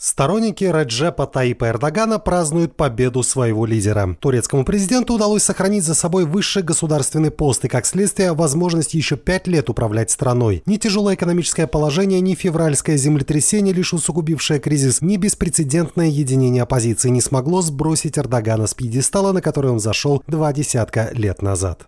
Сторонники Реджепа Таипа Эрдогана празднуют победу своего лидера. Турецкому президенту удалось сохранить за собой высший государственный пост и, как следствие, возможность еще 5 лет управлять страной. Ни тяжелое экономическое положение, ни февральское землетрясение, лишь усугубившее кризис, ни беспрецедентное единение оппозиции не смогло сбросить Эрдогана с пьедестала, на который он взошел 20 лет назад.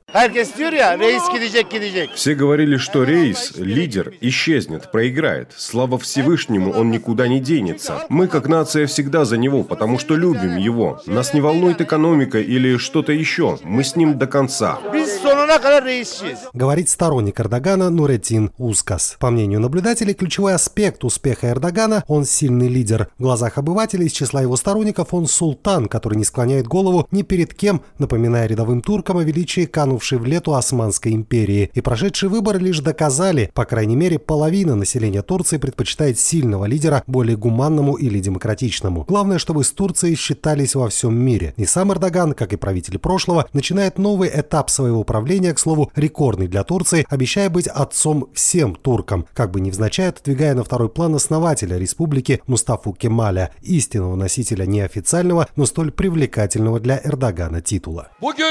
Все говорили, что Рейс, лидер, исчезнет, проиграет. Слава Всевышнему, он никуда не денется. Мы, как нация, всегда за него, потому что любим его. Нас не волнует экономика или что-то еще. Мы с ним до конца. Говорит сторонник Эрдогана Нуретдин Ускас. По мнению наблюдателей, ключевой аспект успеха Эрдогана – он сильный лидер. В глазах обывателей из числа его сторонников он султан, который не склоняет голову ни перед кем, напоминая рядовым туркам о величии канувшей в лету Османской империи. И прошедшие выборы лишь доказали, по крайней мере, половина населения Турции предпочитает сильного лидера более гуманному или демократичному. Главное, чтобы с Турцией считались во всем мире. И сам Эрдоган, как и правители прошлого, начинает новый этап своего правления, к слову, рекордный для Турции, обещая быть отцом всем туркам, как бы невзначай отодвигая на второй план основателя республики Мустафу Кемаля, истинного носителя неофициального, но столь привлекательного для Эрдогана титула.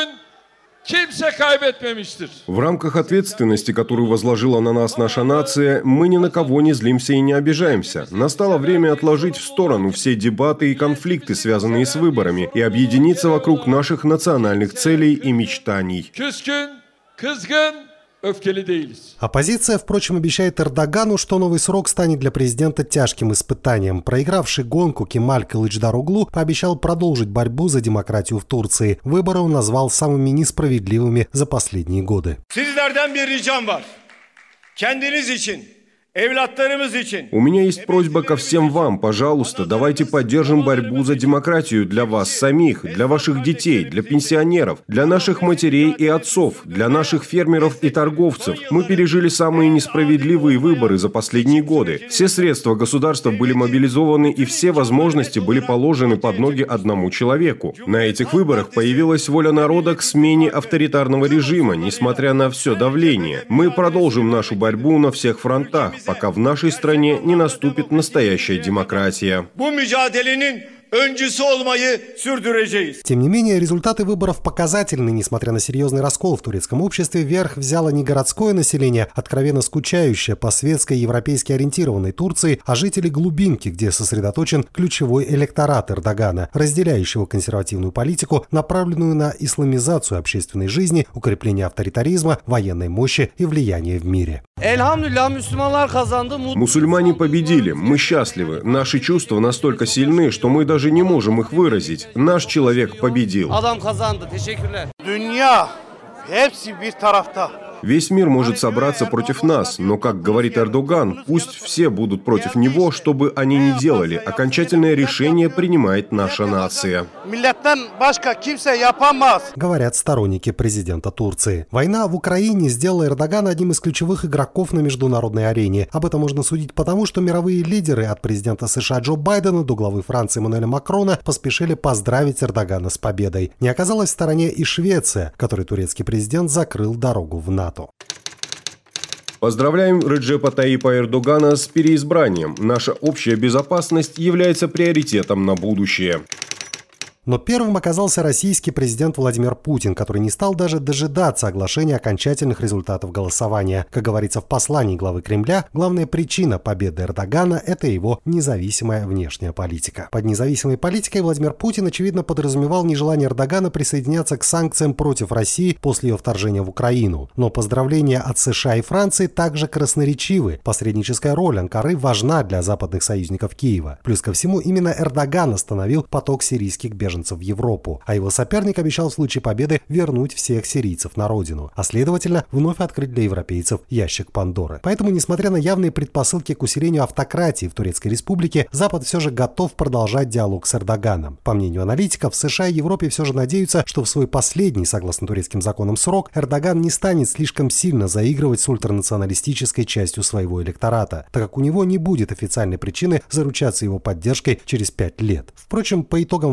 В рамках ответственности, которую возложила на нас наша нация, мы ни на кого не злимся и не обижаемся. Настало время отложить в сторону все дебаты и конфликты, связанные с выборами, и объединиться вокруг наших национальных целей и мечтаний. Оппозиция, впрочем, обещает Эрдогану, что новый срок станет для президента тяжким испытанием. Проигравший гонку Кемаль Кылычдароглу пообещал продолжить борьбу за демократию в Турции. Выборы он назвал самыми несправедливыми за последние годы. У меня есть просьба ко всем вам. Пожалуйста, давайте поддержим борьбу за демократию для вас самих, для ваших детей, для пенсионеров, для наших матерей и отцов, для наших фермеров и торговцев. Мы пережили самые несправедливые выборы за последние годы. Все средства государства были мобилизованы и все возможности были положены под ноги одному человеку. На этих выборах появилась воля народа к смене авторитарного режима, несмотря на все давление. Мы продолжим нашу борьбу на всех фронтах, пока в нашей стране не наступит настоящая демократия. Тем не менее, результаты выборов показательны. Несмотря на серьезный раскол в турецком обществе, верх взяло не городское население, откровенно скучающее по светской европейски ориентированной Турции, а жители глубинки, где сосредоточен ключевой электорат Эрдогана, разделяющего консервативную политику, направленную на исламизацию общественной жизни, укрепление авторитаризма, военной мощи и влияния в мире. Мусульмане победили, мы счастливы. Наши чувства настолько сильны, что мы даже не можем их выразить. Наш человек победил. Весь мир может собраться против нас, но, как говорит Эрдоган, пусть все будут против него, что бы они ни делали. Окончательное решение принимает наша нация. Говорят сторонники президента Турции. Война в Украине сделала Эрдогана одним из ключевых игроков на международной арене. Об этом можно судить потому, что мировые лидеры от президента США Джо Байдена до главы Франции Эммануэля Макрона поспешили поздравить Эрдогана с победой. Не оказалась в стороне и Швеция, которой турецкий президент закрыл дорогу в НАТО. Поздравляем Реджепа Таипа Эрдогана с переизбранием. Наша общая безопасность является приоритетом на будущее. Но первым оказался российский президент Владимир Путин, который не стал даже дожидаться оглашения окончательных результатов голосования. Как говорится в послании главы Кремля, главная причина победы Эрдогана – это его независимая внешняя политика. Под независимой политикой Владимир Путин, очевидно, подразумевал нежелание Эрдогана присоединяться к санкциям против России после ее вторжения в Украину. Но поздравления от США и Франции также красноречивы. Посредническая роль Анкары важна для западных союзников Киева. Плюс ко всему, именно Эрдоган остановил поток сирийских беженцев в Европу, а его соперник обещал в случае победы вернуть всех сирийцев на родину, а следовательно, вновь открыть для европейцев ящик Пандоры. Поэтому, несмотря на явные предпосылки к усилению автократии в Турецкой Республике, Запад все же готов продолжать диалог с Эрдоганом. По мнению аналитиков, США и Европе все же надеются, что в свой последний, согласно турецким законам, срок Эрдоган не станет слишком сильно заигрывать с ультранационалистической частью своего электората, так как у него не будет официальной причины заручаться его поддержкой через 5 лет. Впрочем, по итогам выборов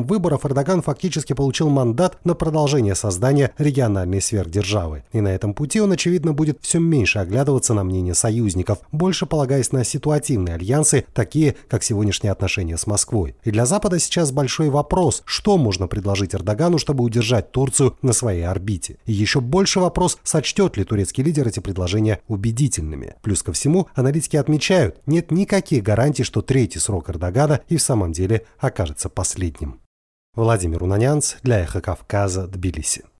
Эрдоган фактически получил мандат на продолжение создания региональной сверхдержавы. И на этом пути он, очевидно, будет все меньше оглядываться на мнение союзников, больше полагаясь на ситуативные альянсы, такие как сегодняшние отношения с Москвой. И для Запада сейчас большой вопрос, что можно предложить Эрдогану, чтобы удержать Турцию на своей орбите. И еще больше вопрос, сочтет ли турецкий лидер эти предложения убедительными. Плюс ко всему, аналитики отмечают, нет никаких гарантий, что третий срок Эрдогана и в самом деле окажется последним. Владимир Унанянц для Эхо Кавказа, Тбилиси.